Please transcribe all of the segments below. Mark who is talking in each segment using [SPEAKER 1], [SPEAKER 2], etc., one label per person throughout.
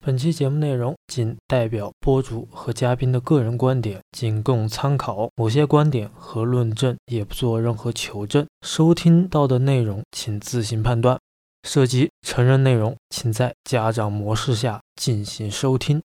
[SPEAKER 1] 本期节目内容仅代表播主和嘉宾的个人观点，仅供参考。某些观点和论证也不做任何求证。收听到的内容请自行判断。涉及成人内容，请在家长模式下进行收听。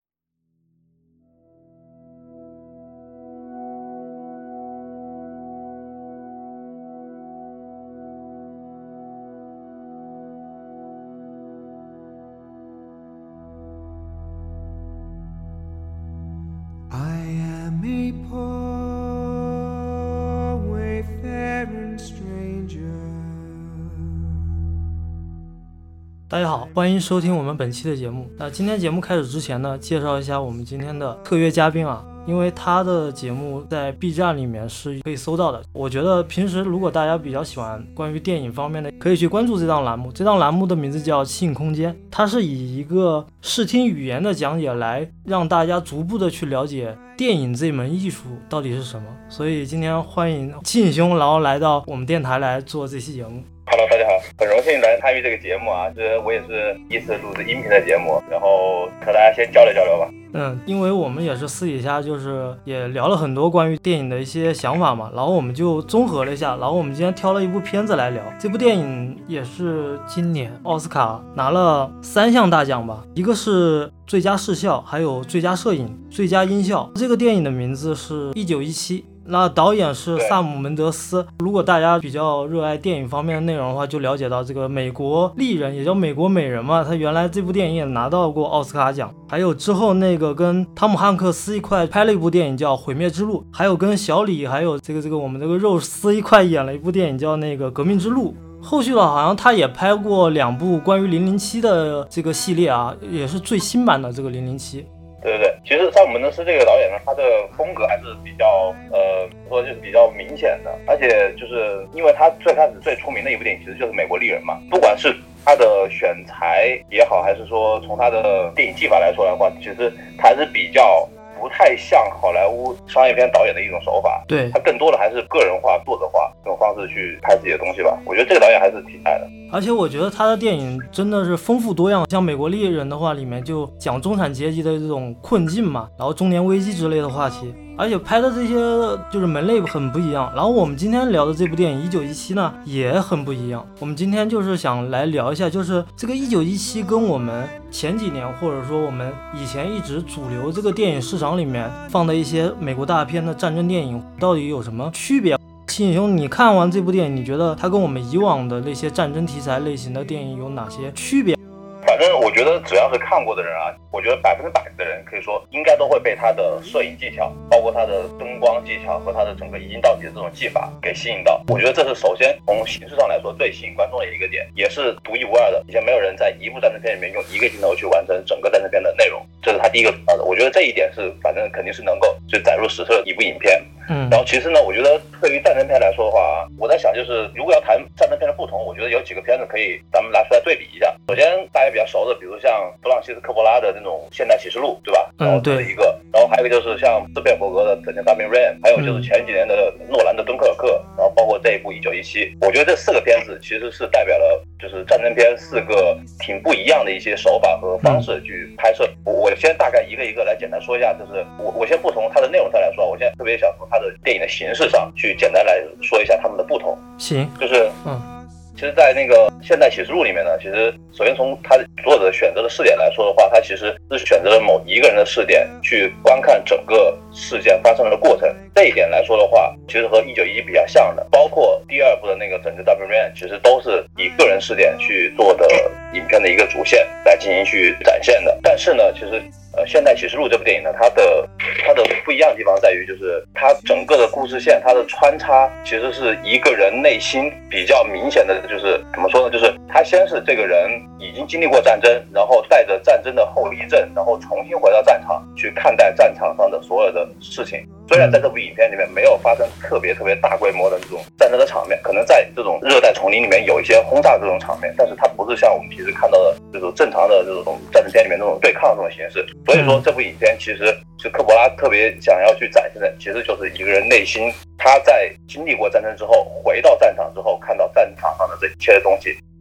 [SPEAKER 1] 大家好，欢迎收听我们本期的节目。那今天节目开始之前呢，介绍一下我们今天的特约嘉宾啊，因为他的节目在 B 站里面是可以搜到的。我觉得平时如果大家比较喜欢关于电影方面的，可以去关注这档栏目。这档栏目的名字叫性空间，它是以一个视听语言的讲解来让大家逐步的去了解电影这门艺术到底是什么。所以今天欢迎庆兄，然后来到我们电台来做这期节目。
[SPEAKER 2] Hello， 大家好，很荣幸来参与这个节目啊，我也是第一次录制音频的节目，然后和大家先交流交流吧。
[SPEAKER 1] 因为我们也是私底下就是也聊了很多关于电影的一些想法嘛，然后我们就综合了一下，然后我们今天挑了一部片子来聊。这部电影也是今年奥斯卡拿了3项大奖吧，一个是最佳视效，还有最佳摄影、最佳音效。这个电影的名字是1917。那导演是萨姆门德斯。如果大家比较热爱电影方面的内容的话，就了解到这个美国丽人也叫美国美人嘛，他原来这部电影也拿到过奥斯卡奖。还有之后那个跟汤姆汉克斯一块拍了一部电影叫毁灭之路，还有跟小李还有这个我们这个肉丝一块演了一部电影叫那个革命之路。后续了好像他也拍过2部关于007的这个系列啊，也是最新版的这个007。
[SPEAKER 2] 对，其实萨姆门德斯这个导演呢，他的风格还是比较说就是比较明显的，而且就是因为他最开始最出名的一部电影其实就是美国丽人嘛，不管是他的选材也好，还是说从他的电影技法来说的话，其实他还是比较不太像好莱坞商业片导演的一种手法。
[SPEAKER 1] 对，
[SPEAKER 2] 他更多的还是个人化、作者化这种方式去拍自己的东西吧。我觉得这个导演还是挺爱的。
[SPEAKER 1] 而且我觉得他的电影真的是丰富多样，像美国丽人的话里面就讲中产阶级的这种困境嘛，然后中年危机之类的话题，而且拍的这些就是门类很不一样。然后我们今天聊的这部电影1917呢也很不一样。我们今天就是想来聊一下，就是这个1917跟我们前几年或者说我们以前一直主流这个电影市场里面放的一些美国大片的战争电影到底有什么区别。庆兄，你看完这部电影，你觉得它跟我们以往的那些战争题材类型的电影有哪些区别？
[SPEAKER 2] 反正我觉得只要是看过的人啊，我觉得100%的人可以说应该都会被他的摄影技巧，包括他的灯光技巧和他的整个一镜到底的这种技法给吸引到。我觉得这是首先从形式上来说最吸引观众的一个点，也是独一无二的。以前没有人在一部战争片里面用一个镜头去完成整个战争片的内容，这是他第一个主要的。我觉得这一点是反正肯定是能够就载入史册的一部影片。然后其实呢，我觉得对于战争片来说的话啊，我在想就是如果要谈战争片的不同，我觉得有几个片子可以咱们拿出来对比一下。首先大家比较熟的，比如像弗朗西斯科波拉的那种现代启示录，对吧？然后这是一个，然后还有一个就是像斯皮尔伯格的整件大兵瑞恩，还有就是前几年的诺兰的敦刻尔克，然后包括这一部1917。我觉得这4个片子其实是代表了就是战争片4个挺不一样的一些手法和方式去拍摄。我先大概一个一个来简单说一下，就是我先不从它的内容上来说，我现在特别想从它的电影的形式上去简单来说一下它们的不同。
[SPEAKER 1] 行，
[SPEAKER 2] 就是其实在那个现代启示录里面呢，其实首先从他作者选择的视点来说的话，他其实是选择了某一个人的视点去观看整个事件发生的过程。这一点来说的话，其实和1917比较像的，包括第2部的那个拯救大兵瑞恩，其实都是以个人视点去做的影片的一个主线来进行去展现的。但是呢，其实现代启示录这部电影呢，它的不一样的地方在于，就是它整个的故事线，它的穿插其实是一个人内心比较明显的，就是怎么说呢，就是他先是这个人已经经历过战争，然后带着战争的后遗症，然后重新回到战场去看待战场上的所有的事情。虽然在这部影片里面没有发生特别大规模的这种战争的场面，可能在这种热带丛林里面有一些轰炸这种场面，但是它不是像我们平时看到的这种正常的这种战争片里面那种对抗的这种形式。所以说这部影片其实是科波拉特别想要去展现的，其实就是一个人内心他在经历过战争之后回到战场之后看到战场上的这一切的东西，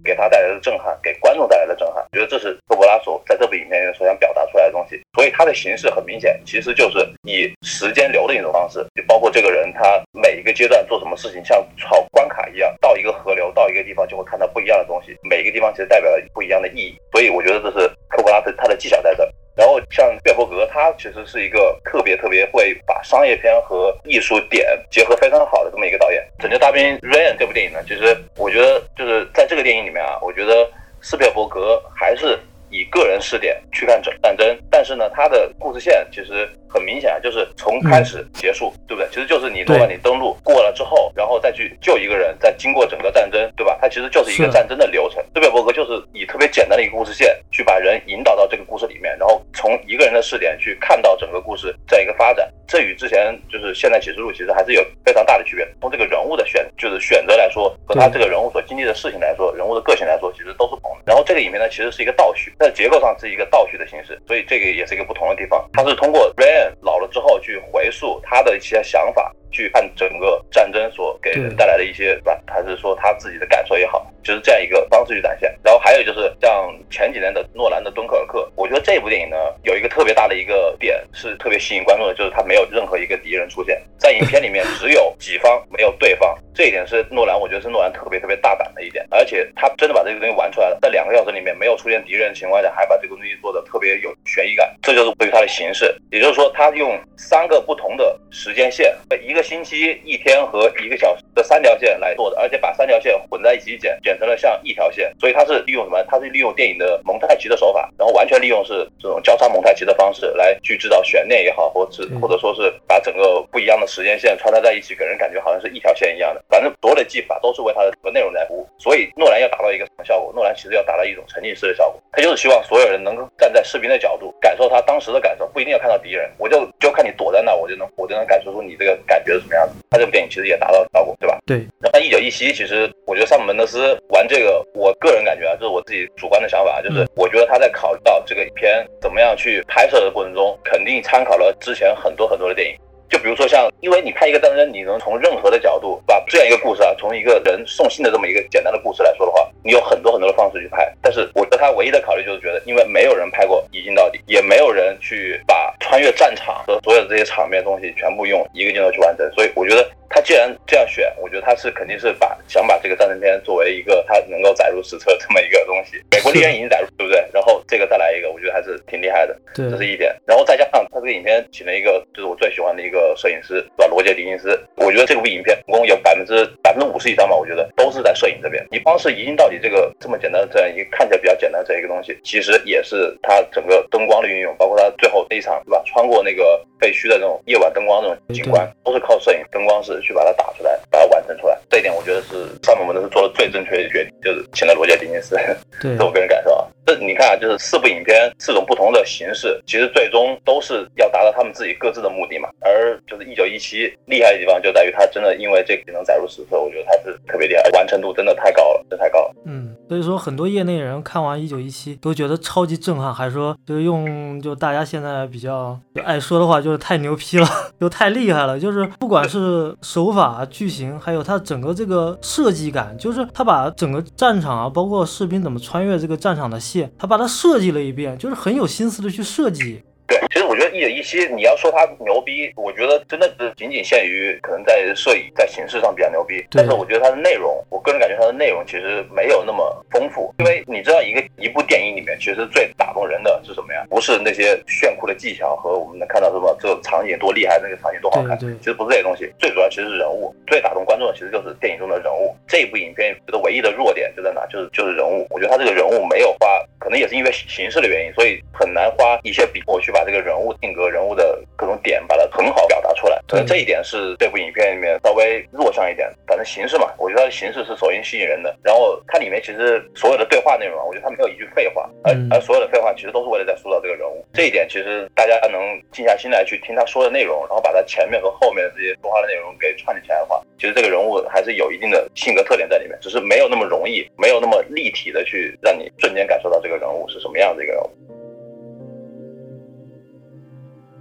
[SPEAKER 2] 给他带来的震撼，给观众带来的震撼，我觉得这是科波拉所在这部影片里面所想表达出来的东西。所以它的形式很明显，其实就是以时间流的一种方式，就包括这个人他每一个阶段做什么事情，像跑关卡一样，到一个河流，到一个地方就会看到不一样的东西，每一个地方其实代表了不一样的意义。所以我觉得这是科波拉他的技巧在这。然后像斯皮尔伯格，他其实是一个特别会把商业片和艺术点结合非常好的这么一个导演。拯救大兵瑞恩这部电影呢，其实我觉得就是在这个电影里面啊，我觉得斯皮尔伯格还是以个人视点去看战争，但是呢，他的故事线其实很明显，就是从开始结束，对不对？其实就是你诺曼底登陆过了之后，然后再去救一个人，再经过整个战争，对吧？它其实就是一个战争的流程。斯皮尔伯格就是以特别简单的一个故事线去把人引导到这个故事里面，然后从一个人的视点去看到整个故事这样一个发展。这与之前就是现代启示录其实还是有非常大的区别。从这个人物的选择来说，和他这个人物所经历的事情来说，人物的个性来说，其实都是不同的。然后这个影片呢，其实是一个倒叙，在结构上是一个倒叙的形式，所以这个也是一个不同的地方。它是通过 Ryan 老了之后去回溯他的一些想法，去看整个战争所给人带来的一些，还是说他自己的感受也好，就是这样一个方式去展现。然后还有就是像前几年的诺兰的敦刻尔克，我觉得这部电影呢有一个特别大的一个点是特别吸引观众的，就是他没有任何一个敌人出现，在影片里面只有己方没有对方，这一点是诺兰，我觉得是诺兰特别大胆的一点，而且他真的把这个东西玩出来了，在2个小时里面没有出现敌人的情况下，还把这个东西做得特别有悬疑感，这就是对于他的形式。也就是说他用3个不同的时间线，1个星期、1天和1个小时的3条线来做的，而且把3条线混在一起剪成了像1条线，所以他是利用什么？他是利用电影的蒙太奇的手法，然后完全利用是这种交叉蒙太奇的方式来去制造悬念也好，或者说是把整个不一样的时间线穿插在一起，给人感觉好像是1条线一样的。反正所有的技法都是为他的内容来服务。所以诺兰要达到一个什么效果？诺兰其实要达到一种沉浸式的效果，他就是希望所有人能够站在士兵的角度，感受他当时的感受，不一定要看到敌人，我就看你躲在那，我就能感受出你这个感觉是什么样子。他这部电影其实也达到效果，对吧？
[SPEAKER 1] 对。
[SPEAKER 2] 然后1917，其实我觉得萨姆门德斯玩这个，我个人感觉啊，这是我自己主观的想法，就是我觉得他在考虑到这个影片怎么样去拍摄的过程中，肯定参考了之前很多的电影。就比如说像，因为你拍一个战争，你能从任何的角度把这样一个故事啊，从一个人送信的这么一个简单的故事来说的话，你有很多的方式去拍。但是我觉得他唯一的考虑就是觉得，因为没有人拍过一镜到底，也没有人去把穿越战场和所有的这些场面的东西全部用一个镜头去完成，所以我觉得他既然这样选，我觉得他是肯定是想把这个战争片作为一个他能够载入史册这么一个东西。美国猎人已经载入，对不对？然后这个再来一个，我觉得还是挺厉害的，这是一点。然后再加上他这个影片请了一个就是我最喜欢的一个摄影师，对吧？罗杰·狄金斯。我觉得这部影片总共有50%以上吧，我觉得都是在摄影这边。你光是一镜到底这么简单的这样一个看起来比较简单的这样一个东西，其实也是他整个灯光的运用，包括他最后那一场，对吧？穿过那个废墟的那种夜晚灯光这种景观，都是靠摄影灯光室去把它打出来，把它完成出来。这一点我觉得是萨姆门德斯做的最正确的决定，就是请了罗杰·狄金斯。
[SPEAKER 1] 对，
[SPEAKER 2] 这我个人感受啊。这你看啊，就是4部影片4种不同的形式，其实最终都是要达到他们自己各自的目的嘛。而就是1917厉害的地方就在于他真的因为这个能载入史册，我觉得他是特别厉害，完成度真的太高了，真太高了。
[SPEAKER 1] 所以说很多业内人看完1917都觉得超级震撼，还说就大家现在比较爱说的话，就是太牛批了，就太厉害了。就是不管是手法、剧情，还有他整个这个设计感，就是他把整个战场啊，包括士兵怎么穿越这个战场的线，他把它设计了一遍，就是很有心思的去设计。
[SPEAKER 2] 对，其实我觉得1917你要说他牛逼，我觉得真的是仅仅限于可能在摄影在形式上比较牛逼，但是我觉得它的内容，我个人感觉它的内容其实没有那么丰富。因为你知道一部电影里面其实最打动人的是什么呀？不是那些炫酷的技巧和我们能看到什么这个场景多厉害，那个场景多好看，其实不是这些东西，最主要其实是人物。最打动观众的其实就是电影中的人物。这一部影片觉得唯一的弱点就在哪？就是人物。我觉得他这个人物没有花，可能也是因为形式的原因，所以很难花一些笔墨去把这个人物定格、人物的各种点把它很好表达出来。可能这一点是这部影片里面稍微弱项一点。反正形式嘛，我觉得它的形式是首先吸引人的。然后它里面其实所有的对话内容，我觉得它没有一句废话，而所有的废话其实都是为了在塑造这个人物。这一点其实大家能静下心来去听他说的内容，然后把他前面和后面的这些说话的内容给串联起来的话，其实这个人物还是有一定的性格特点在里面，只是没有那么容易，没有那么立体的去让你瞬间感受到这个人物是什么样的一个人物。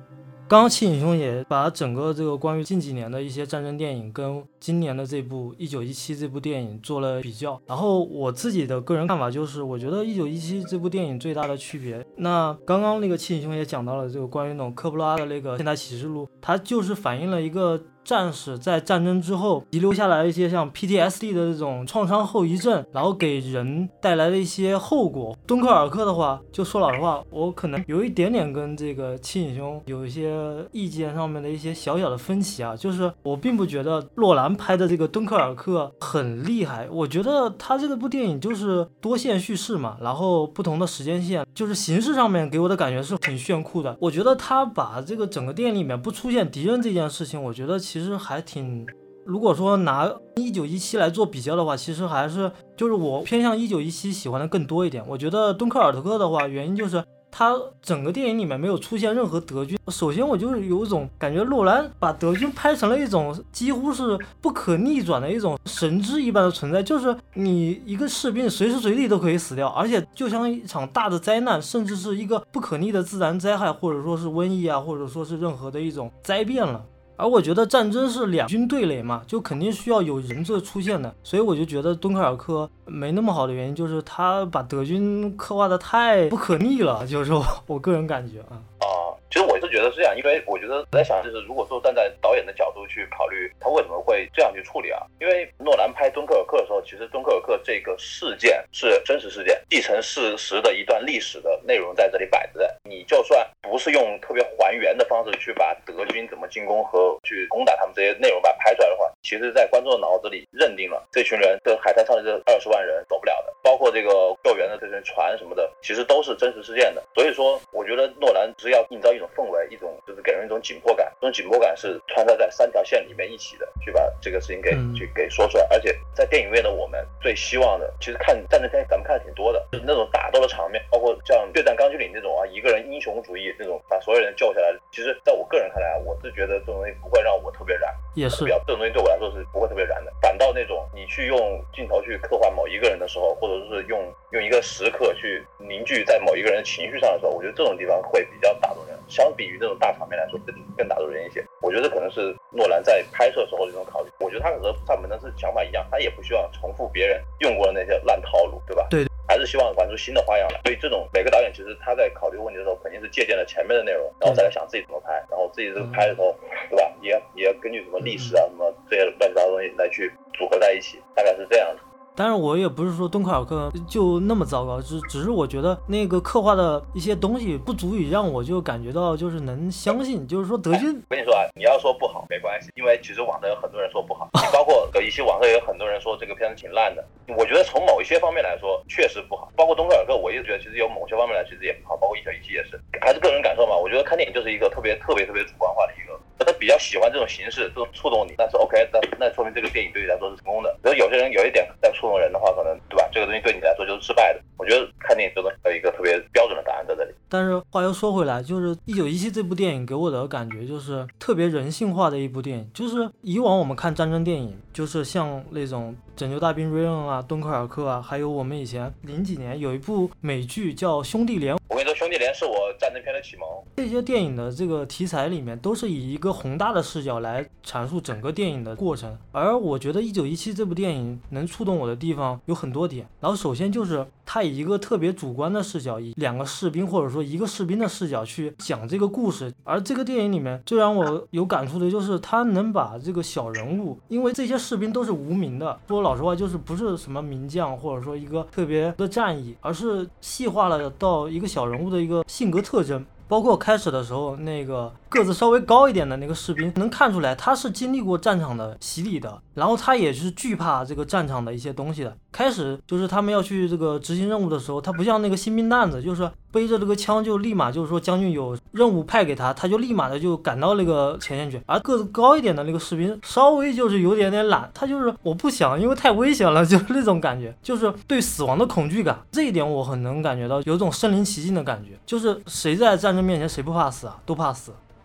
[SPEAKER 1] 刚刚七影兄也把整个这个关于近几年的一些战争电影跟今年的这部1917这部电影做了比较，然后我自己的个人看法就是，我觉得1917这部电影最大的区别，那刚刚那个七影兄也讲到了这个关于那种科布拉的那个现代启示录，它就是反映了一个战士在战争之后遗留下来一些像 PTSD 的这种创伤后遗症，然后给人带来的一些后果。敦刻尔克的话，就说老实话，我可能有一点点跟这个七影兄有一些意见上面的一些小小的分歧啊，就是我并不觉得诺兰拍的这个敦刻尔克很厉害，我觉得他这个部电影就是多线叙事嘛，然后不同的时间线，就是形式上面给我的感觉是挺炫酷的。我觉得他把这个整个电影里面不出现敌人这件事情，我觉得其实还挺，如果说拿1917来做比较的话，其实还是就是我偏向1917喜欢的更多一点。我觉得敦刻尔克的话，原因就是他整个电影里面没有出现任何德军。首先我就是有一种感觉，诺兰把德军拍成了一种几乎是不可逆转的一种神之一般的存在，就是你一个士兵随时随地都可以死掉，而且就像一场大的灾难，甚至是一个不可逆的自然灾害，或者说是瘟疫啊，或者说是任何的一种灾变了。而我觉得战争是两军对垒嘛，就肯定需要有人质出现的，所以我就觉得敦刻尔克没那么好的原因就是他把德军刻画的太不可逆了，就是我个人感觉啊。
[SPEAKER 2] 其实我是觉得是这样，因为我觉得在想，就是如果说站在导演的角度去考虑，他为什么会这样去处理啊？因为诺兰拍敦刻尔克的时候，其实敦刻尔克这个事件是真实事件，继承事实的一段历史的内容在这里摆着的。你就算不是用特别还原的方式去把德军怎么进攻和去攻打他们这些内容把它拍出来的话，其实在观众的脑子里认定了这群人，这海滩上的这20万人走不了的，包括这个救援的这些船什么的，其实都是真实事件的。所以说，我觉得诺兰只是要营造一种氛围，一种就是给人一种紧迫感，这种紧迫感是穿插在3条线里面一起的，去把这个事情给说出来。而且在电影院的我们最希望的，其实看战争片咱们看的挺多的，就是那种打斗的场面，包括像《血战钢锯岭》这种啊，一个人英雄主义这种把所有人救下来，其实在我个人看来，我是觉得这种东西不会让我特别燃，
[SPEAKER 1] 也是
[SPEAKER 2] 这种东西对我来说是不会特别燃的。反倒那种你去用镜头去刻画某一个人的时候，或者是用一个时刻去凝聚在某一个人的情绪上的时候，我觉得这种地方会比较打动人，相比于这种大场面来说更打动人一些。我觉得可能是诺兰在拍摄时候的这种考虑，我觉得他和上门的是想法一样，他也不希望重复别人用过的那些烂套路，对吧？
[SPEAKER 1] 对，
[SPEAKER 2] 还是希望玩出新的花样来。所以这种每个导演其实他在考虑问题的时候，肯定是借鉴了前面的内容，然后再来想自己怎么拍，然后自己这个拍的时候，对吧？也要根据什么历史啊什么这些乱七八糟东西来去组合在一起，大概是这样的。
[SPEAKER 1] 当然我也不是说敦刻尔克就那么糟糕，只是我觉得那个刻画的一些东西不足以让我就感觉到就是能相信，就是说德军。
[SPEAKER 2] 我跟你说啊，你要说不好没关系，因为其实网上有很多人说不好，你包括一些网上也有很多人说这个片子挺烂的。我觉得从某一些方面来说确实不好，包括敦刻尔克，我也觉得其实有某些方面来其实也不好，包括1917也是，还是个人感受嘛。我觉得看电影就是一个特别主观化的一个。他比较喜欢这种形式，这种触动你，那是 OK， 那说明这个电影对你来说是成功的。然后有些人有一点在触动人的话，可能对吧？这个东西对你来说就是失败的。我觉得看电影真的有一个特别标准的答案在这里。
[SPEAKER 1] 但是话又说回来，就是1917这部电影给我的感觉就是特别人性化的一部电影。就是以往我们看战争电影，就是像那种拯救大兵瑞恩啊、敦刻尔克啊，还有我们以前00几年有一部美剧叫《兄弟连》。
[SPEAKER 2] 我跟你说，《兄弟连》是我战争片的启蒙。
[SPEAKER 1] 这些电影的这个题材里面，都是以一个宏大的视角来阐述整个电影的过程。而我觉得1917这部电影能触动我的地方有很多点。然后首先就是它以一个特别主观的视角，以2个士兵或者说1个士兵的视角去讲这个故事。而这个电影里面最让我有感触的就是他能把这个小人物，因为这些士兵都是无名的，说老实话就是不是什么名将或者说一个特别的战役，而是细化了到一个小人物的一个性格特征。包括开始的时候那个个子稍微高一点的那个士兵，能看出来他是经历过战场的洗礼的，然后他也是惧怕这个战场的一些东西的。开始就是他们要去这个执行任务的时候，他不像那个新兵蛋子，就是背着这个枪就立马就是说将军有任务派给他，他就立马的就赶到那个前线去。而个子高一点的那个士兵稍微就是有点懒，他就是我不想，因为太危险了，就是那种感觉，就是对死亡的恐惧感。这一点我很能感觉到，有种身临其境的感觉，就是谁在战争面前谁不怕死啊，都怕死。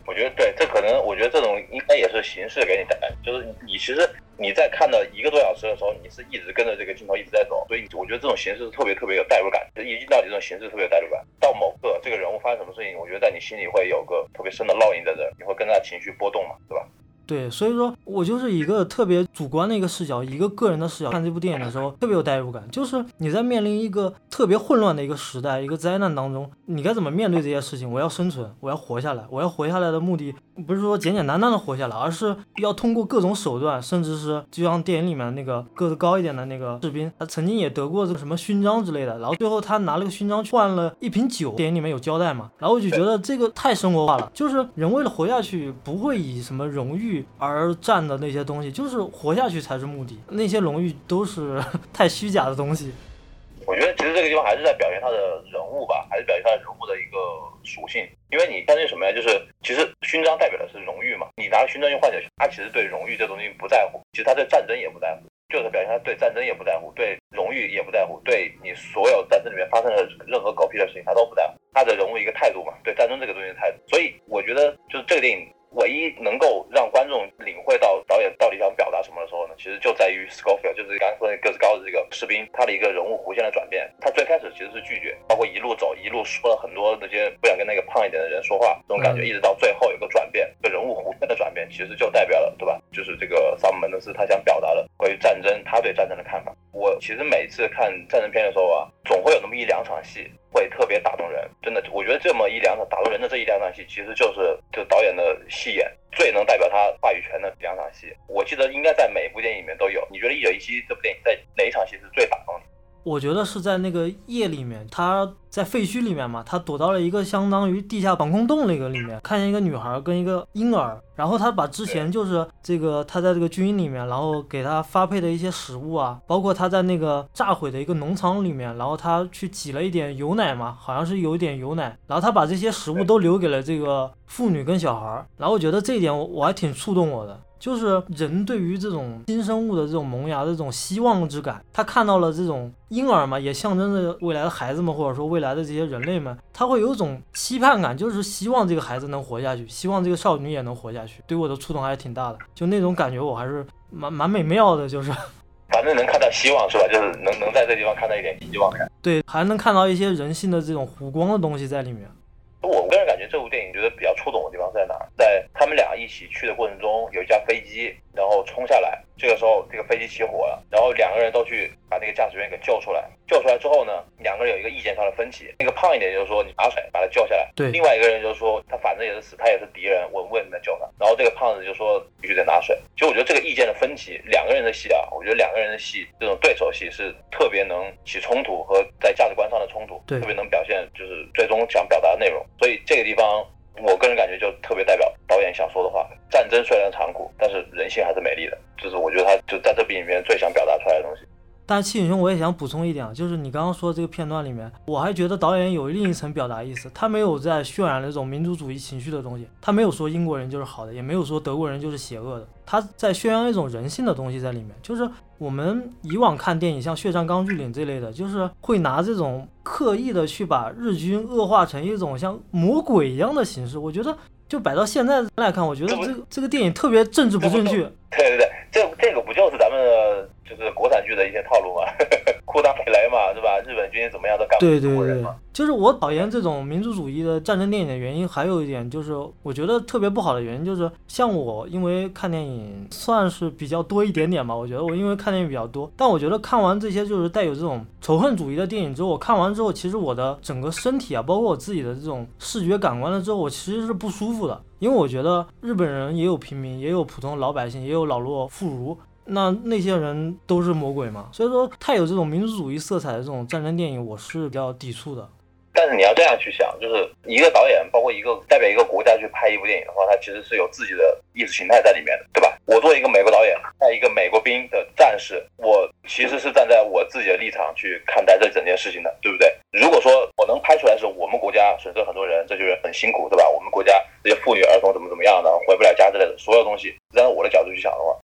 [SPEAKER 2] 我觉得对，这可能我觉得这种应该也是形式给你带来，就是你其实你在看了1个多小时的时候，你是一直跟着这个镜头一直在走，所以我觉得这种形式是特别有代入感，一镜到底这种形式特别有代入感。到某个这个人物发生什么事情，我觉得在你心里会有个特别深的烙印在这，你会跟他情绪波动嘛，对吧？
[SPEAKER 1] 对，所以说我就是一个特别主观的一个视角，一个个人的视角看这部电影的时候特别有代入感，就是你在面临一个特别混乱的一个时代，一个灾难当中，你该怎么面对这些事情？我要生存，我要活下来，我要活下来的目的不是说简简单单的活下来，而是要通过各种手段，甚至是就像电影里面那个个子高一点的那个士兵，他曾经也得过这个什么勋章之类的，然后最后他拿了个勋章换了一瓶酒，电影里面有交代嘛，然后我就觉得这个太生活化了，就是人为了活下去不会以什么荣誉而战的那些东西，就是活下去才是目的，那些荣誉都是太虚假的东西。
[SPEAKER 2] 我觉得其实这个地方还是在表现他的人物吧，还是表现他的人物的一个属性。因为你相信什么呀？就是其实勋章代表的是荣誉嘛，你拿了勋章去换酒，他其实对荣誉这东西不在乎，其实他对战争也不在乎，就是表现他对战争也不在乎，对荣誉也不在乎，对你所有战争里面发生的任何狗屁的事情他都不在乎，他的人物一个态度嘛，对战争这个东西的态度。所以我觉得就是这个电影唯一能够让观众领会到导演到底想表达什么的时候呢，其实就在于 Scofield， 就是刚才说那个子高的这个士兵，他的一个人物弧线的转变。他最开始其实是拒绝，包括一路走一路说了很多那些不想跟那个胖一点的人说话，这种感觉一直到最后有个转变，这个人物弧线的转变其实就代表了，对吧？就是这个萨姆门德斯他想表达的关于战争，他对战争的看法。我其实每次看战争片的时候啊，总会有那么1-2场戏会特别打动人，真的，我觉得这么1-2场打动人的这1-2场戏，其实就是导演的戏眼最能代表他话语权的2场戏。我记得应该在每一部电影里面都有。你觉得1917这部电影在哪一场戏是最打动你？
[SPEAKER 1] 我觉得是在那个夜里面，他在废墟里面嘛，他躲到了一个相当于地下防空洞那个里面，看见一个女孩跟一个婴儿，然后他把之前就是这个他在这个军营里面，然后给他发配的一些食物啊，包括他在那个炸毁的一个农场里面，然后他去挤了一点油奶嘛，好像是有一点油奶，然后他把这些食物都留给了这个妇女跟小孩，然后我觉得这一点我还挺触动我的。就是人对于这种新生物的这种萌芽的这种希望之感，他看到了这种婴儿嘛，也象征着未来的孩子们，或者说未来的这些人类们，他会有一种期盼感，就是希望这个孩子能活下去，希望这个少女也能活下去，对我的触动还是挺大的，就那种感觉我还是蛮美妙的，就是
[SPEAKER 2] 反正能看到希望是吧？就是能在这地方看到一点希望感，
[SPEAKER 1] 对，还能看到一些人性的这种弧光的东西在里面。
[SPEAKER 2] 我个人感觉这部电影觉得比较触动的地方在哪儿？在他们俩一起去的过程中，有一架飞机，然后冲下来，这个时候这个飞机起火了，然后2个人都去把那个驾驶员给救出来。救出来之后呢，2个人有一个意见上的分歧。那个胖一点就是说你拿水把他救下来，
[SPEAKER 1] 对。
[SPEAKER 2] 另外一个人就是说他反正也是死，他也是敌人，我们为什么要救他？然后这个胖子就说必须得拿水。其实我觉得这个意见的分歧，2个人的戏啊，我觉得2个人的戏这种对手戏是特别能起冲突和在价值观上的冲突，特别能表现就是最终想表达的内容。所以这个地方我个人感觉就特别代表导演想说的话。战争虽然残酷，但是人性还是美丽的，就是我觉得他就在这部里面最想表达出来的东西。
[SPEAKER 1] 但是七影兄我也想补充一点，就是你刚刚说这个片段里面，我还觉得导演有另一层表达意思，他没有在渲染那种民族主义情绪的东西，他没有说英国人就是好的，也没有说德国人就是邪恶的，他在宣扬一种人性的东西在里面。就是我们以往看电影像《血战钢锯岭》这类的，就是会拿这种刻意的去把日军恶化成一种像魔鬼一样的形式，我觉得就摆到现在来看，我觉得这个电影特别政治不正确。
[SPEAKER 2] 对，这个不就是咱们的就是国产剧的一些套路嘛？裤裆佩雷嘛，是吧？日本军怎么样都干不过中国人嘛。
[SPEAKER 1] 就是我讨厌这种民族主义的战争电影的原因，还有一点就是我觉得特别不好的原因，就是像我因为看电影算是比较多一点点吧，我觉得我因为看电影比较多，但我觉得看完这些就是带有这种仇恨主义的电影之后，我看完之后，其实我的整个身体啊，包括我自己的这种视觉感官了之后，我其实是不舒服的，因为我觉得日本人也有平民，也有普通老百姓，也有老弱妇孺。那些人都是魔鬼嘛，所以说太有这种民族主义色彩的这种战争电影，我是比较抵触的。
[SPEAKER 2] 但是你要这样去想，就是一个导演，包括一个代表一个国家去拍一部电影的话，他其实是有自己的意识形态在里面的，对吧？我作为一个美国导演，在一个美国兵的战士，我其实是站在我自己的立场去看待这整件事情的，对不对？如果说我能拍出来是我们国家损失了很多人，这就是很辛苦，对吧？我们国家这些妇女儿童怎么样的，回不了家之类的所有东西，站在我的角度去想的话，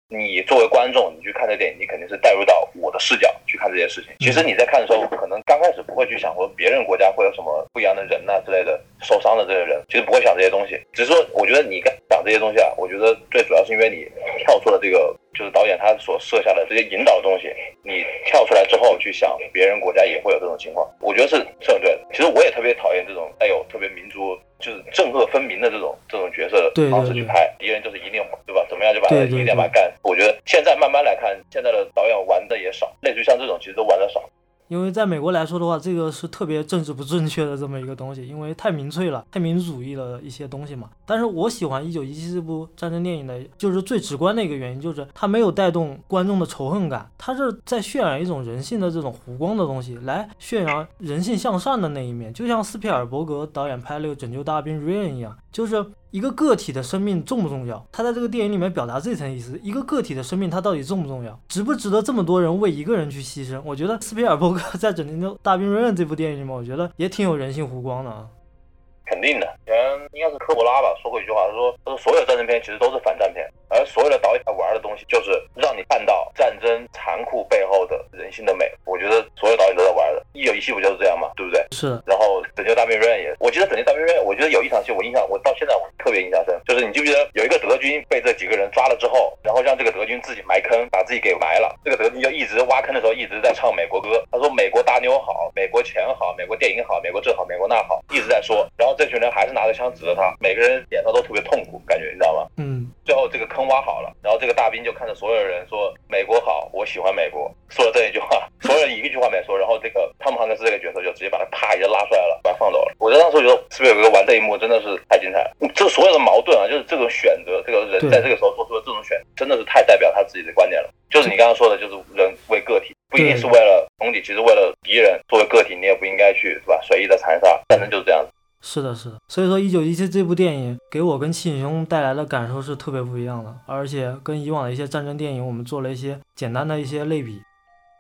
[SPEAKER 2] 你作为观众，你去看这电影，你肯定是带入到我的视角去看这些事情。其实你在看的时候，可能刚开始不会去想说别人国家会有什么不一样的人之类的，受伤的这些人，其实不会想这些东西。只是说，我觉得你讲这些东西啊，我觉得最主要是因为你跳出了这个，就是导演他所设下的这些引导的东西，你跳出来之后去想别人国家也会有这种情况，我觉得是很对的。其实我也特别讨厌这种带有特别民族就是正恶分明的这种角色的方式去拍，敌人就是一定对吧？怎么样就把他一定把他干。我觉得现在慢慢来看，现在的导演玩的也少，类似于像这种其实都玩的少。
[SPEAKER 1] 因为在美国来说的话，这个是特别政治不正确的这么一个东西，因为太民粹了，太民族主义的一些东西嘛。但是我喜欢1917这部战争电影的，就是最直观的一个原因，就是它没有带动观众的仇恨感，它是在渲染一种人性的这种弧光的东西，来渲染人性向善的那一面，就像斯皮尔伯格导演拍那个《拯救大兵瑞恩》一样，就是一个个体的生命重不重要？他在这个电影里面表达这层意思，一个个体的生命它到底重不重要？值不值得这么多人为一个人去牺牲？我觉得斯皮尔伯格在《拯救大兵瑞恩》这部电影里面，我觉得也挺有人性弧光的啊。
[SPEAKER 2] 肯定的，以前应该是科博拉吧说过一句话，他说所有战争片其实都是反战片，而所有的导演玩的东西就是让你看到战争残酷背后的人性的美。我觉得所有导演都在玩的，1917不就是这样吗？对不对？
[SPEAKER 1] 是。
[SPEAKER 2] 然后拯救大兵瑞恩也，我记得拯救大兵瑞恩，我觉得有一场戏我到现在我特别印象深，就是你记不记得有一个德军被这几个人抓了之后，然后让这个德军自己埋坑，把自己给埋了，这个德军就一直挖坑的时候一直在唱美国歌，他说美国大妞好，美国钱好，美国电影好，美国这好，美国那好，一直在说，然后这群人还是拿着枪指着他，每个人脸上都特别痛苦，感觉你知道吗？最后这个坑挖好了，然后这个大兵就看着所有人说美国好，我喜欢美国，说了这一句话，所有人一句话没说，然后这个汤姆汉克斯这个角色就直接把他啪一下拉出来了，把他放走了。我在当时觉得斯皮尔伯格玩这一幕真的是太精彩了，这所有的矛盾啊，就是这种选择，这个人在这个时候做出的这种选择，真的是太代表他自己的观点了。就是你刚刚说的，就是人为个体，不一定是为了兄弟，其实为了敌人，作为个体你也不应该去是吧随意的残杀，战争就是这样子。
[SPEAKER 1] 是的，是的，所以说1917这部电影给我跟七影兄带来的感受是特别不一样的，而且跟以往的一些战争电影我们做了一些简单的一些类比。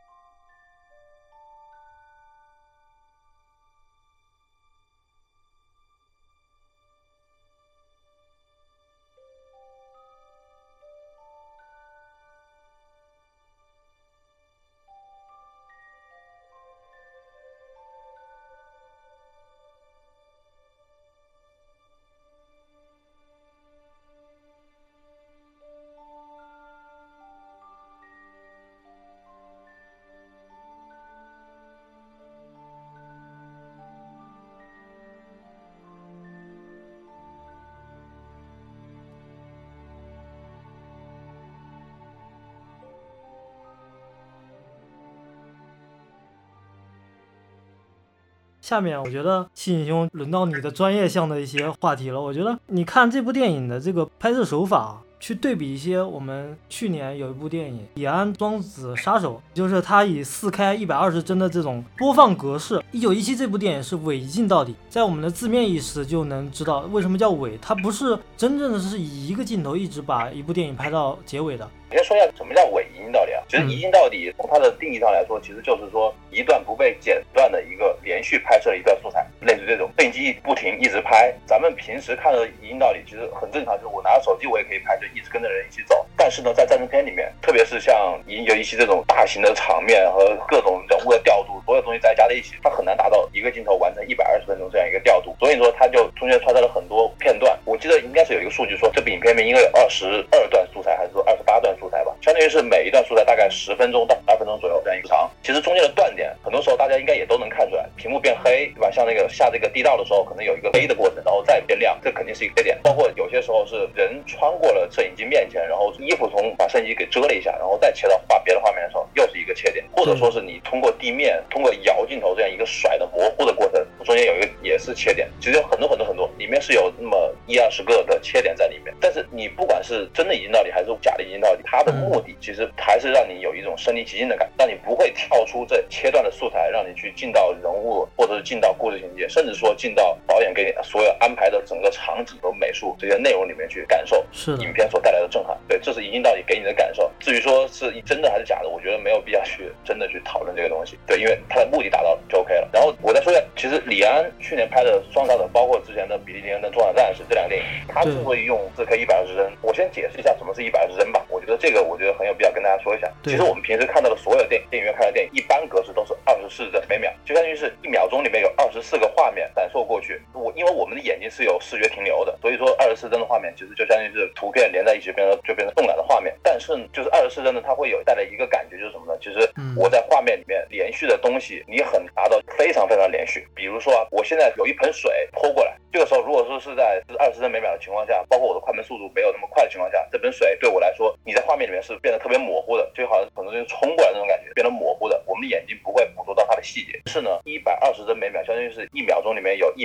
[SPEAKER 1] 下面我觉得七影兄轮到你的专业项的一些话题了。我觉得你看这部电影的这个拍摄手法，去对比一些我们去年有一部电影《李安庄子杀手》，就是它以4K 120帧的这种播放格式。1917这部电影是伪一镜到底，在我们的字面意识就能知道为什么叫伪，它不是真正的是以一个镜头一直把一部电影拍到结尾的。
[SPEAKER 2] 你先说一下什么叫伪一镜到底啊？其实一镜到底从它的定义上来说，其实就是说一段不被剪断的一个连续拍摄的一段素材，类似这种摄影机不停一直拍。咱们平时看的一镜到底其实很正常，就是我拿着手机我也可以拍，就一直跟着人一起走。但是呢，在战争片里面，特别是像1917这种大型的场面和各种人物的调度，所有东西再加在一起，它很难达到一个镜头完成120分钟这样一个调度。所以说它就中间穿插了很多片段。我记得应该是有一个数据说，这部影片里面应该有22段素材，还是说28段素材吧，相当于是每一段素材大概10分钟到12分钟左右这样一个长。其实中间的断点，很多时候大家应该也都能看出来，屏幕变黑，对吧？像那个下这个地道的时候，可能有一个黑的过程，然后再变亮，这肯定是一个缺点。包括有些时候是人穿过了摄影机面前，然后衣服把摄影机给遮了一下，然后再切到别的画面的时候，又是一个缺点。或者说是你通过地面，通过摇镜头这样一个甩的模糊的过程，中间有一个也是缺点。其实有很多，里面是有那么10-20个的缺点在里面。但是你不管是真的一镜到底还是假的一镜到底，它的目的其实还是让你有一种身临其境的感觉，让你不会跳出这切断的素材，让你去进到人物，或者是进到故事情节，甚至说进到导演给你所有安排的整个场景和美术这些内容里面去感受影片所带来的震撼。对，这是一镜到底给你的感受。至于说是真的还是假的，我觉得没有必要去真的去讨论这个东西。对，因为它的目的达到就 OK 了。然后我再说一下，其实李安去年拍的《双杀手》，包括之前的《比利林恩的中场战士》这两个电影，他之所以用4K 120帧，我先解释一下什么是120帧吧。我觉觉得这个我觉得很有必要跟大家说一下。其实我们平时看到的所有电影院看的电影，一般格式都是24帧每秒，就相当于是1秒钟里面有24个画面闪烁过去。因为我们的眼睛是有视觉停留的，所以说24帧的画面其实就相当于是图片连在一起变成动感的画面。但是就是24帧呢，它会有带来一个感觉，就是什么呢？其实我在画面里面连续的东西，你很达到非常非常连续。比如说我现在有一盆水泼过来，这个时候如果说是在20帧每秒的情况下，包括我的快门速度没有那么快的情况下，这盆水对我来说，你在画面里面是变得特别模糊的，就好像很多东西冲过来那种感觉，变得模糊的，我们的眼睛不会捕捉到它的细节。是呢，120帧每秒相当于是1秒钟里面有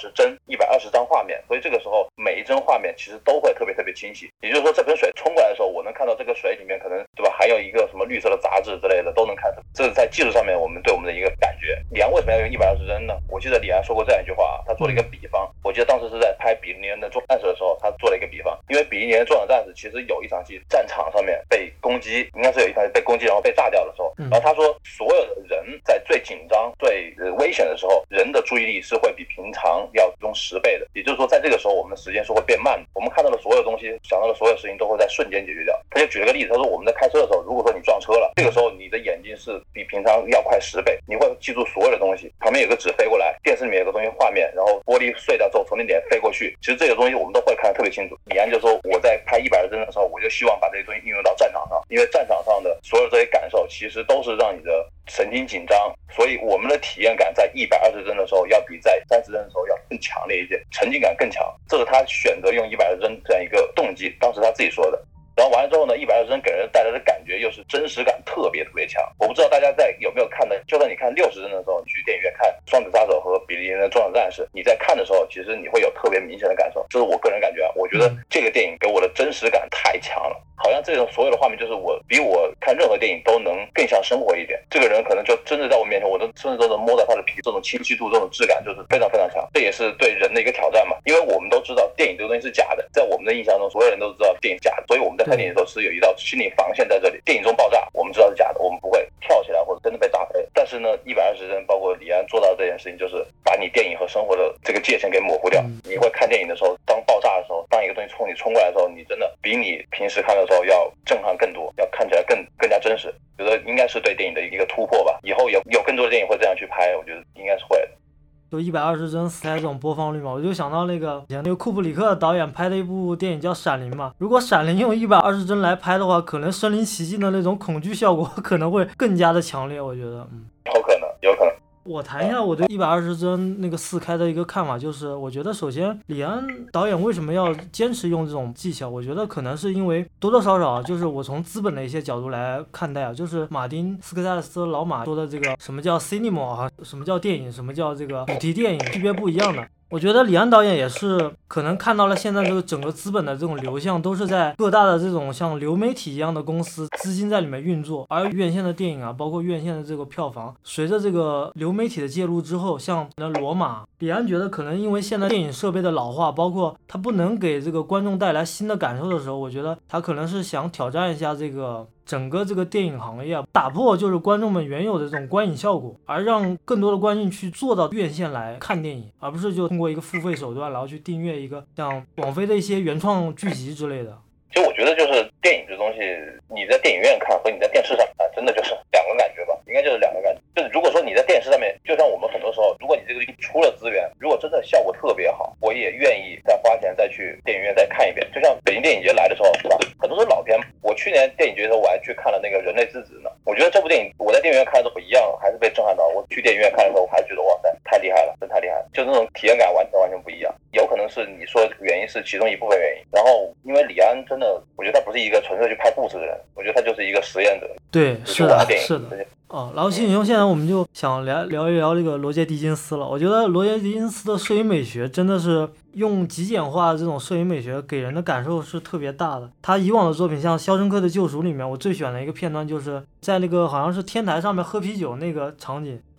[SPEAKER 2] 120张画面，所以这个时候每一帧画面其实都会特别特别清晰。也就是说，这盆水冲过来的时候，我能看到这个水里面可能对吧，还有一个什么绿色的杂质之类的都能看到。这是在技术上面我们对我们的一个感觉。李安为什么要用120帧呢？我记得李安说过这样一句话，他做了一个比方。我记得当时是在拍比利林的终战士的时候，他做了一个比方。因为比利林的终战士其实有一场戏战场上面被攻击，应该是有一场被攻击然后被炸掉的时候，然后他说所有的人在最紧张最危险的时候，人的注意力是会比平常要用10倍的。也就是说，在这个时候我们的时间是会变慢的，我们看到的所有东西，想到的所有事情都会在瞬间解决掉。他就举了个例子，他说我们在开车的时候，如果说你撞车了，这个时候你的眼睛是比平常要快10倍，你会记住所有的东西。旁边有个纸飞过来，电视里面有个东西画面，然后玻璃碎掉之后从那点飞过去，其实这个东西我们都会看得特别清楚。李安就说我在拍120帧的时候，我就希望把这些东西运用到战场上，因为战场上的所有这些感受其实都是让你的神经紧张，所以我们的体验感在120帧的时候要比在30帧的时候要更强烈一些，沉浸感更强。这是他选择用120帧这样一个动机，当时他自己说的。然后完了之后呢，120帧给人带来的感觉又是真实感特别特别强。我不知道大家有没有看的，就算你看60帧的时候，你去电影院看《双子杀手》和《比利林的终场战士》，你在看的时候，其实你会有特别明显的感受。这是我个人感觉啊，我觉得这个电影给我的真实感太强了，好像这种所有的画面就是比我看任何电影都能更像生活一点。这个人可能就真的在我面前，我都甚至都能摸到他的皮，这种清晰度、这种质感就是非常非常强。这也是对人的一个挑战嘛，因为我们都知道电影这个东西是假的，在我们的印象中，所有人都知道电影假的，所以我们在看电影的时候是有一道心理防线在这里。电影中爆炸，我们知道是假的，我们不会跳起来或者真的被炸飞。但是呢，120帧包括李安做到这件事情，就是把你电影和生活的这个界限给模糊掉。你会看电影的时候，当爆炸的时候，当一个东西冲你冲过来的时候，你真的比你平时看的时候要震撼更多，要看起来更加真实。觉得应该是对电影的一个突破吧。以后有更多的电影会这样去拍，我觉得应该是会的。
[SPEAKER 1] 就120帧才这种播放率嘛，我就想到那个库布里克导演拍的一部电影叫《闪灵》嘛。如果《闪灵》用120帧来拍的话，可能身临其境的那种恐惧效果可能会更加的强烈，我觉得。
[SPEAKER 2] 有可能。
[SPEAKER 1] 我谈一下我对120帧那个4K的一个看法，就是我觉得首先李安导演为什么要坚持用这种技巧，我觉得可能是因为多多少少就是我从资本的一些角度来看待啊，就是马丁斯科塞斯老马说的这个什么叫 cinema 啊，什么叫电影，什么叫这个主题电影，区别不一样的。我觉得李安导演也是可能看到了现在这个整个资本的这种流向都是在各大的这种像流媒体一样的公司资金在里面运作，而院线的电影啊，包括院线的这个票房，随着这个流媒体的介入之后，像罗马，李安觉得可能因为现在电影设备的老化，包括他不能给这个观众带来新的感受的时候，我觉得他可能是想挑战一下这个整个这个电影行业，打破就是观众们原有的这种观影效果，而让更多的观众去坐到院线来看电影，而不是就通过一个付费手段然后去订阅一个像网飞的一些原创剧集之类的。
[SPEAKER 2] 其实我觉得就是电影这东西，你在电影院看和你在电视上看真的就是两个感觉吧，应该就是两个感觉。就是如果说你在电视上面，就像我们很多时候，如果你这个出了资源，如果真的效果特别好，我也愿意再花钱再去电影院再看一遍。就像北京电影节来的时候，是吧？很多是老片。我去年电影节的时候我还去看了那个《人类之子》呢。我觉得这部电影我在电影院看的时候一样还是被震撼到。我去电影院看的时候我还觉得哇塞，太厉害了，真太厉害了，就那种体验感完全不一样。有可能是你说的原因是其中一部分原因。然后因为李安真的，我觉得他不是一个纯粹去拍故事的人，我觉得他就是一个实验者。
[SPEAKER 1] 对，是的，是的。然后其实现在我们就想聊一聊这个罗杰·狄金斯了。我觉得罗杰·狄金斯的摄影美学真的是用极简化的这种摄影美学给人的感受是特别大的。他以往的作品像《肖申克的救赎》里面，我最喜欢的一个片段就是在那个好像是天台上面喝啤酒那个场景，然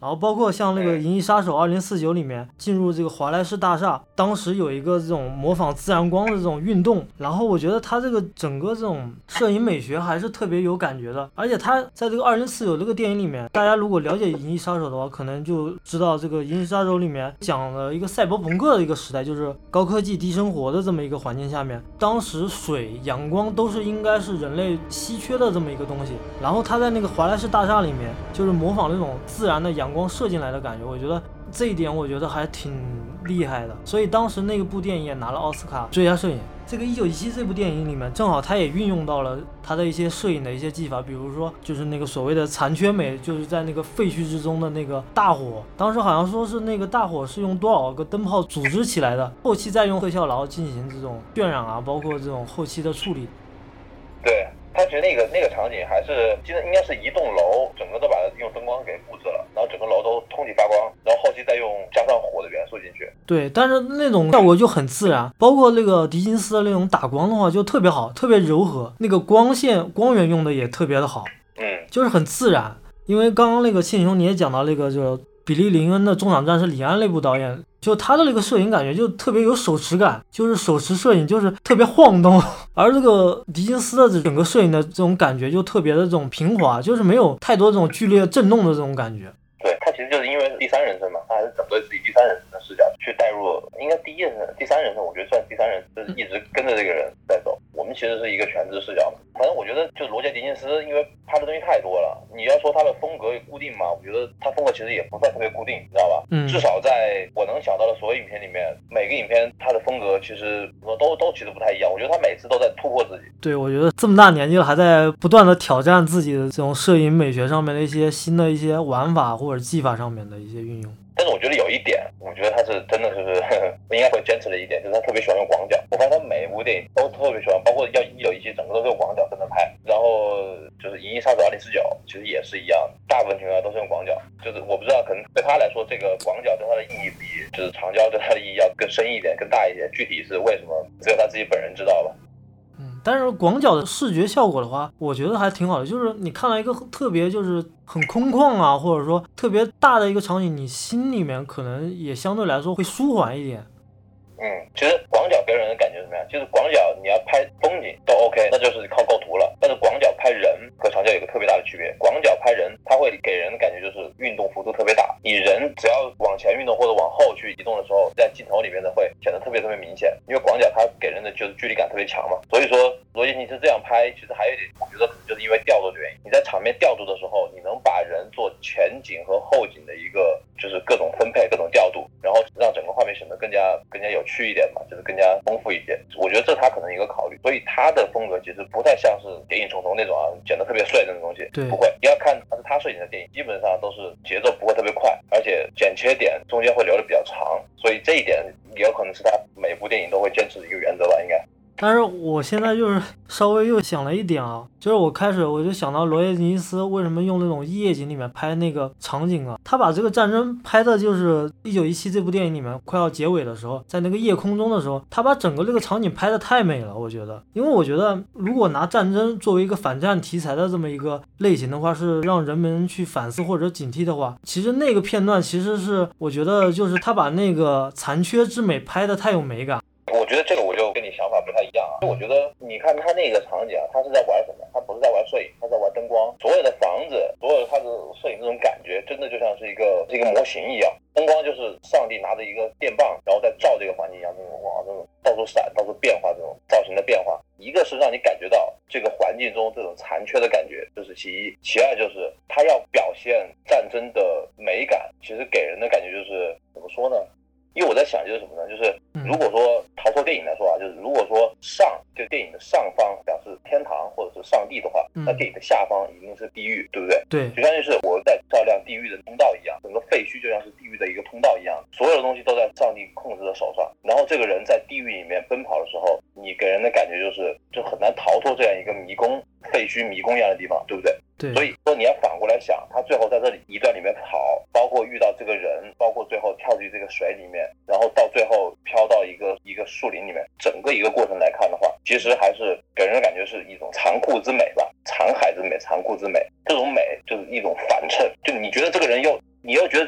[SPEAKER 1] 然后包括像那个《银翼杀手2049》里面进入这个华莱士大厦，当时有一个这种模仿自然光的这种运动，然后我觉得他这个整个这种摄影美学还是特别有感觉的。而且他在这个2049这个电影里面，大家如果了解《银翼杀手》的话，可能就知道这个《银翼杀手》里面讲了一个赛博朋克的一个时代，就是高科技低生活的这么一个环境下面，当时水阳光都是应该是人类稀缺的这么一个东西，然后他在那个华莱士大厦里面就是模仿那种自然的阳光射进来的感觉，我觉得这一点我觉得还挺厉害的，所以当时那部电影也拿了奥斯卡最佳摄影。这个1917这部电影里面正好他也运用到了他的一些摄影的一些技法，比如说就是那个所谓的残缺美，就是在那个废墟之中的那个大火，当时好像说是那个大火是用多少个灯泡组织起来的，后期再用特效然后进行这种渲染啊，包括这种后期的处理。
[SPEAKER 2] 对，他其实那个场景还是记得应该是一栋楼整个都把它用灯光给布置了，然后整个楼都通体发光，然后后期再用加上火的元素进去。
[SPEAKER 1] 对，但是那种效果就很自然，包括那个狄金斯的那种打光的话就特别好，特别柔和，那个光线光源用的也特别的好，就是很自然。因为刚刚那个庆兄你也讲到那个就比利林恩的中场战士李安那部导演，就他的那个摄影感觉就特别有手持感，就是手持摄影就是特别晃动，而这个狄金斯的整个摄影的这种感觉就特别的这种平滑，就是没有太多这种剧烈震动的这种感觉。
[SPEAKER 2] 对，他其实就是因为第三人称嘛，他还是整个自己第三人称的视角去带入，应该第三人称，我觉得算第三人称，就是一直跟着这个人在走。我们其实是一个全知视角嘛。反正我觉得就罗杰·狄金斯，因为拍的东西太多了，你要说他的风格固定嘛，我觉得他风格其实也不算特别固定，你知道吧？至少在我能想到的所有影片里面，每个影片他的风格其实都其实不太一样。我觉得他每次都在突破自己。
[SPEAKER 1] 对，我觉得这么大年纪了，还在不断的挑战自己的这种摄影美学上面的一些新的一些玩法或者技法上面的一些运用。
[SPEAKER 2] 但是我觉得有一点，我觉得他是真的就是应该会坚持的一点，就是他特别喜欢用广角。我发现他每一部电影都特别喜欢，包括要1917整个都是用广角跟着拍，然后就是《银翼杀手2049》其实也是一样，大部分情况下都是用广角。就是我不知道，可能对他来说，这个广角对他的意义比就是长焦对他的意义要更深一点、更大一点。具体是为什么，只有他自己本人知道吧。
[SPEAKER 1] 但是广角的视觉效果的话，我觉得还挺好的，就是你看了一个特别就是很空旷啊，或者说特别大的一个场景，你心里面可能也相对来说会舒缓一点。
[SPEAKER 2] 其实广角给人的感觉怎么样？就是广角你要拍风景都 OK， 那就是靠构图了。但是广角拍人和长焦有个特别大的区别，广角拍人它会给人的感觉就是运动幅度特别大，你人只要往前运动或者往后去移动的时候，在镜头里面的会显得特别明显，因为广角它给人的就是距离感特别强嘛。所以说罗杰尼斯这样拍，其实还有一点，我觉得可能就是因为调度的原因。你在场面调度的时候，你能把人做前景和后景的一个就是各种分配、各种调度，然后让整个画面显得更加有趣一点嘛，就是更加丰富一些。我觉得这他可能一个考虑，所以他的风格其实不太像是谍影重重那种剪得特别帅的那种东西，不会。你要看他摄影的电影，基本上都是节奏不会特别快，而且剪切点中间会留得比较长，所以这一点也有可能是他每部电影都会坚持的一个原则吧，应该。
[SPEAKER 1] 但是我现在就是稍微又想了一点啊，就是我就想到罗杰·狄金斯为什么用那种夜景里面拍那个场景啊，他把这个战争拍的就是1917这部电影里面快要结尾的时候，在那个夜空中的时候，他把整个这个场景拍的太美了，我觉得。因为我觉得如果拿战争作为一个反战题材的这么一个类型的话，是让人们去反思或者警惕的话，其实那个片段其实是我觉得就是他把那个残缺之美拍的太有美感。
[SPEAKER 2] 我觉得这个我就跟你想法不太一样啊。我觉得你看他那个场景啊，他是在玩什么？他不是在玩摄影，他在玩灯光。所有的房子，所有的他的摄影这种感觉，真的就像是一个模型一样。灯光就是上帝拿着一个电棒，然后在照这个环境一样，这种到处闪、到处变化，这种造型的变化。一个是让你感觉到这个环境中这种残缺的感觉，这是其一；其二就是他要表现战争的美感，其实给人的感觉就是怎么说呢？因为我在想就是什么呢？就是如果说逃脱电影来说啊，就是如果说就电影的上方表示天堂或者是上帝的话，那电影的下方一定是地狱，对不对？
[SPEAKER 1] 对，
[SPEAKER 2] 就相当于是我在照亮地狱的通道一样，整个废墟就像是地狱的一个通道一样，所有的东西都在上帝控制的手上。然后这个人在地狱里面奔跑的时候，你给人的感觉就很难逃脱这样一个迷宫、废墟迷宫一样的地方，对不对？
[SPEAKER 1] 对，
[SPEAKER 2] 所以说你要反过来想，他最后在这里一段里面跑，包括遇到这个人，包括最后跳进这个水里面，然后到最后飘到一个树林里面，整个一个过程来看的话，其实还是给人的感觉是一种残酷之美吧，残骸之美、残酷之美。这种美就是一种反衬，就你觉得这个人你又觉得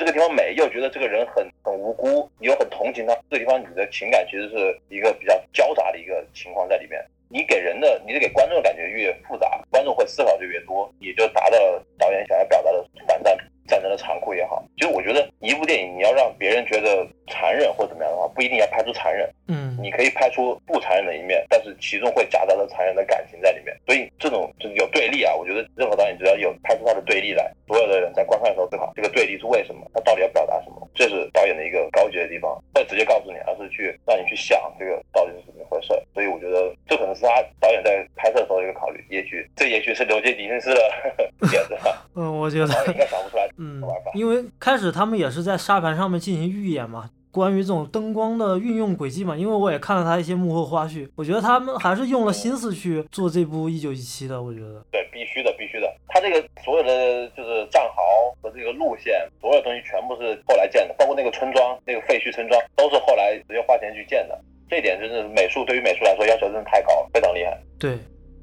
[SPEAKER 2] 很无辜，你又很同情他，这个地方你的情感其实是一个比较交杂的一个情况在里面。你给观众的感觉越复杂，观众会思考就越多，也就达到了导演想要表达的战争的残酷也好。其实我觉得一部电影你要让别人觉得残忍或怎么样的话，不一定要拍出残忍，你可以拍出不残忍的一面，但是其中会夹杂着残忍的感情在里面。所以这种就是有对立啊，我觉得任何导演只要有拍出他的对立来，所有的人在观看的时候思考这个对立是为什么，他到底要表达什么，这是导演的一个高级的地方，不会直接告诉你，而是去让你去想这个到底是怎么回事。所以我觉得这可能是他导演在拍摄的时候的一个考虑，也许是刘杰迪斯的点子吧。
[SPEAKER 1] 我觉得
[SPEAKER 2] 导演应该想不出来玩法。
[SPEAKER 1] 因为开始他们也是在沙盘上面进行预演嘛，关于这种灯光的运用轨迹嘛，因为我也看了他一些幕后花絮，我觉得他们还是用了心思去做这部1917的，我觉得。
[SPEAKER 2] 对，必须的。他这个所有的就是战壕和这个路线，所有东西全部是后来建的，包括那个村庄，那个废墟村庄都是后来直接花钱去建的。这一点真的是对于美术来说要求真的太高了，非常厉害。
[SPEAKER 1] 对。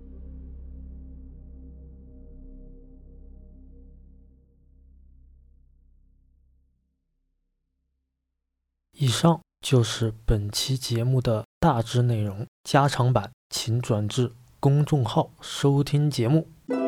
[SPEAKER 1] 以上就是本期节目的大致内容，加长版请转至公众号收听节目。